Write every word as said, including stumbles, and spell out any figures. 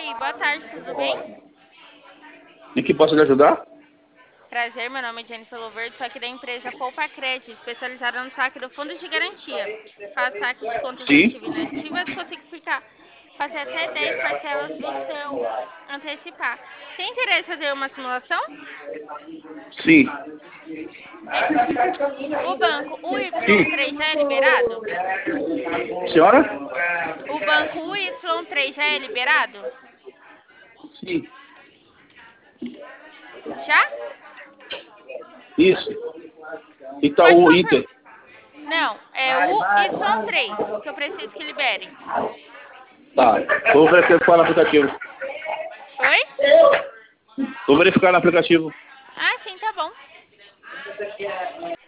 Oi, boa tarde, tudo bem? Em que posso lhe ajudar? Prazer, meu nome é Jennifer Loverde, sou aqui da empresa Poupa Crédito, especializada no saque do fundo de garantia. Faço saque de contas Sim. ativas e inativas, consigo ficar, fazer até dez parcelas do seu antecipar. Tem interesse em fazer uma simulação? Sim. O banco U Y Sim. três já é liberado? Senhora? O banco U Y três já é liberado? Sim. Já? Isso. Pode Itaú confirmar. Inter. Não, é o Y três que eu preciso que libere. Tá. Vou verificar no aplicativo. Oi? Vou verificar no aplicativo. Ah, sim, tá bom.